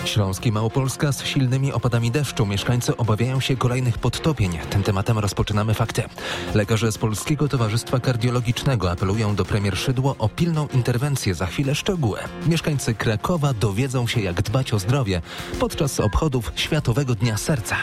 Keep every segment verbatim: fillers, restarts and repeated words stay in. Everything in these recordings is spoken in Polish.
Śląsk i Małopolska z silnymi opadami deszczu. Mieszkańcy obawiają się kolejnych podtopień. Tym tematem rozpoczynamy fakty. Lekarze z Polskiego Towarzystwa Kardiologicznego apelują do premier Szydło o pilną interwencję. Za chwilę szczegóły. Mieszkańcy Krakowa dowiedzą się, jak dbać o zdrowie podczas obchodów Światowego Dnia Serca.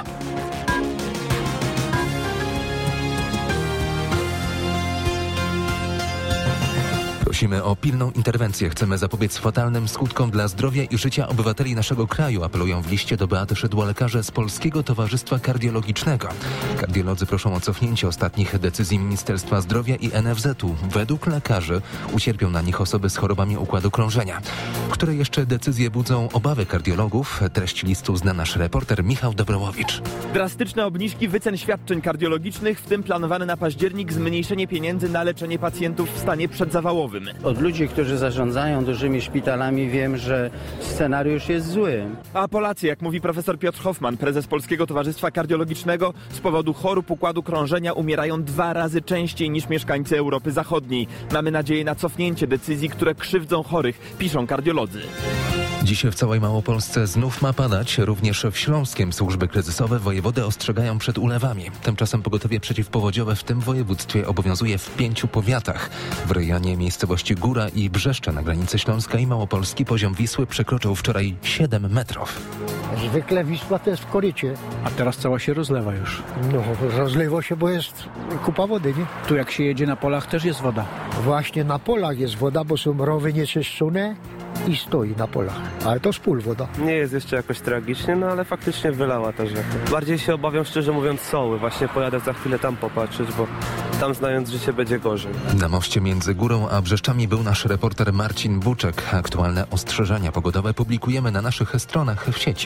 Prosimy o pilną interwencję. Chcemy zapobiec fatalnym skutkom dla zdrowia i życia obywateli naszego kraju, apelują w liście do Beaty Szydło lekarze z Polskiego Towarzystwa Kardiologicznego. Kardiolodzy proszą o cofnięcie ostatnich decyzji Ministerstwa Zdrowia i N F Z u. Według lekarzy ucierpią na nich osoby z chorobami układu krążenia. Które jeszcze decyzje budzą obawy kardiologów? Treść listu zna nasz reporter Michał Dobrołowicz. Drastyczne obniżki wycen świadczeń kardiologicznych, w tym planowane na październik zmniejszenie pieniędzy na leczenie pacjentów w stanie przedzawałowym. Od ludzi, którzy zarządzają dużymi szpitalami, wiem, że scenariusz jest zły. A Polacy, jak mówi profesor Piotr Hoffman, prezes Polskiego Towarzystwa Kardiologicznego, z powodu chorób układu krążenia umierają dwa razy częściej niż mieszkańcy Europy Zachodniej. Mamy nadzieję na cofnięcie decyzji, które krzywdzą chorych, piszą kardiolodzy. Dziś w całej Małopolsce znów ma padać, również w Śląskiem. Służby kryzysowe wojewody ostrzegają przed ulewami. Tymczasem pogotowie przeciwpowodziowe w tym województwie obowiązuje w pięciu powiatach. W rejonie miejscowości Góra i Brzeszcze na granicy Śląska i Małopolski poziom Wisły przekroczył wczoraj siedem metrów. Zwykle Wisła to jest w korycie. A teraz cała się rozlewa już. No, rozlewa się, bo jest kupa wody, nie? Tu jak się jedzie na polach, też jest woda. Właśnie na polach jest woda, bo są rowy nieczyszczone i stoi na polach. Ale to spól woda. Nie jest jeszcze jakoś tragicznie, no ale faktycznie wylała ta rzeka. Bardziej się obawiam, szczerze mówiąc, Soły. Właśnie pojadę za chwilę tam popatrzeć, bo tam znając życie będzie gorzej. Na moście między Górą a Brzeszczami był nasz reporter Marcin Buczek. Aktualne ostrzeżenia pogodowe publikujemy na naszych stronach w sieci.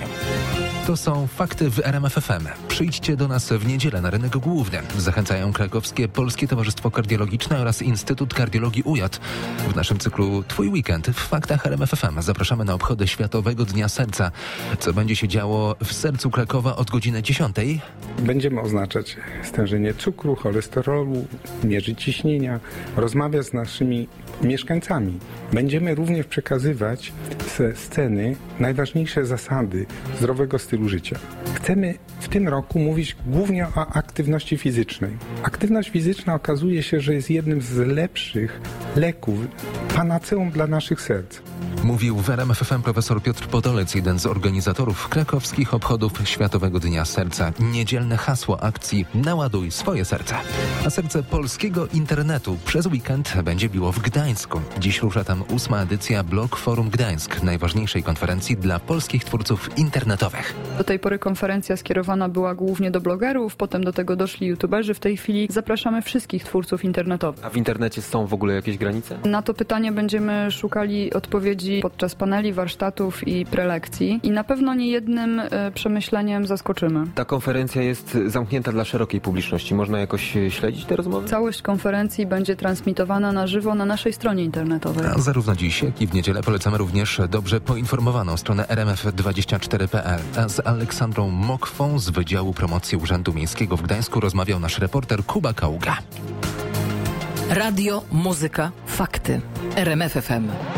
To są fakty w R M F F M. Przyjdźcie do nas w niedzielę na rynek główny. Zachęcają krakowskie Polskie Towarzystwo Kardiologiczne oraz Instytut Kardiologii U J. W naszym cyklu Twój weekend w faktach R M F F M zapraszamy na obchody Światowego Dnia Serca. Co będzie się działo w sercu Krakowa od godziny dziesiątej? Będziemy oznaczać stężenie cukru, cholesterolu, mierzyć ciśnienia, rozmawiać z naszymi mieszkańcami. Będziemy również przekazywać ze sceny najważniejsze zasady zdrowego stylu życia. Chcemy w tym roku mówić głównie o aktywności fizycznej. Aktywność fizyczna okazuje się, że jest jednym z lepszych leków, panaceum dla naszych serc. Mówił w R M F F M profesor Piotr Podolec, jeden z organizatorów krakowskich obchodów Światowego Dnia Serca. Niedzielne hasło akcji Naładuj swoje serce. A serce polskiego internetu przez weekend będzie biło w Gdańsku. Dziś rusza tam ósma edycja Blog Forum Gdańsk, najważniejszej konferencji dla polskich twórców internetowych. Do tej pory konferencja skierowana była głównie do blogerów, potem do tego doszli youtuberzy. W tej chwili zapraszamy wszystkich twórców internetowych. A w internecie są w ogóle jakieś granice? Na to pytanie będziemy szukali odpowiedzi podczas paneli, warsztatów i prelekcji i na pewno nie jednym y, przemyśleniem zaskoczymy. Ta konferencja jest zamknięta dla szerokiej publiczności. Można jakoś śledzić te rozmowy? Całość konferencji będzie transmitowana na żywo na naszej stronie internetowej. A zarówno dziś, jak i w niedzielę polecamy również dobrze poinformowaną stronę R M F dwadzieścia cztery kropka P L. A z Aleksandrą Mokwą z Wydziału Promocji Urzędu Miejskiego w Gdańsku rozmawiał nasz reporter Kuba Kaługa. Radio, muzyka, fakty. R M F F M.